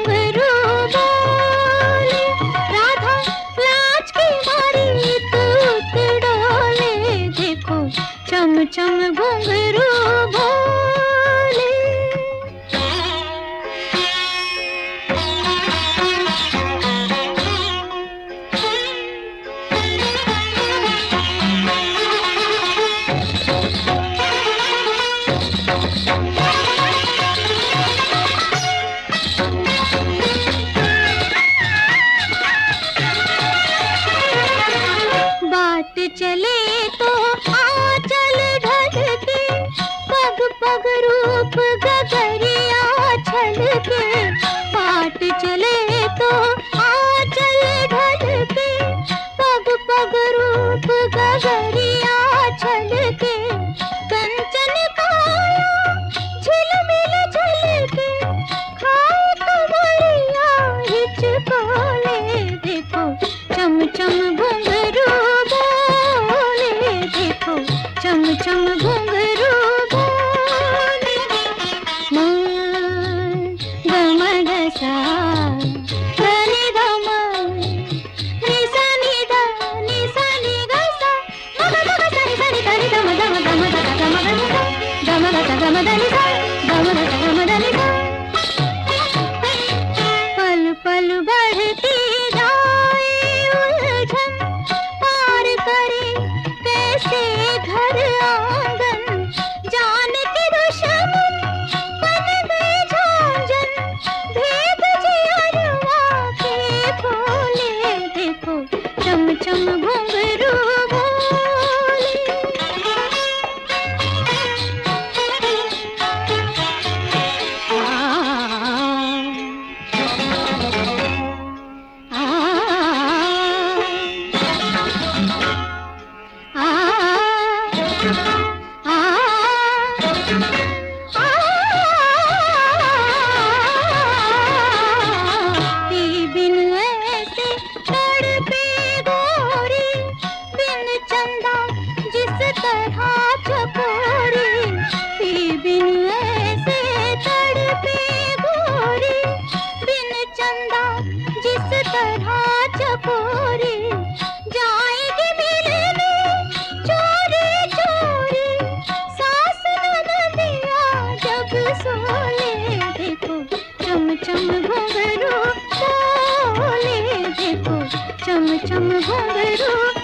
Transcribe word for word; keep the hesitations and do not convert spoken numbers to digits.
घुंघरू बोले, राधा लाज की मारी तूत डोले, देखो चम चम घुंघरू बोले। बाट चले तो आंचल ढलके, पग पग रूप गगरिया छलके। बाट चले तो आंचल ढलके, पग पग रूप गगरिया छलके। कंचन काया झिलमिल झलके, खाए कमलिया हिचकोले, देखो चम चम घुंघरू बोले, देखो चम चम घुंघरू बोले। मन गम गसा धनि धम, नि सा नि ध नि सा नि ग सा, मग मग सा नि सा नि ध नि धम धम धम ध ध गम ध नि ध, गम ध ध गम ध नि ध, गम ध ध गम ध नि ध। पल पल बढ़ती जाए उलझन, पार करे कैसे घर आंगन। जान के दुश्मन बन गए झांझन, भेद जियरवा के खोले, देखो चम चम घुंघरू बोले। बिन ऐसे तड़पे गोरी, बिन चंदा जिस तरह चकोरी। बिन ऐसे तड़पे गोरी, बिन चंदा जिस तरह चकोरी। जाएगी मिलने चोरी चोरी, सास ननदिया जब सोले, देखो चम चम घुंघरू बोले, देखो चम चम घुंघरू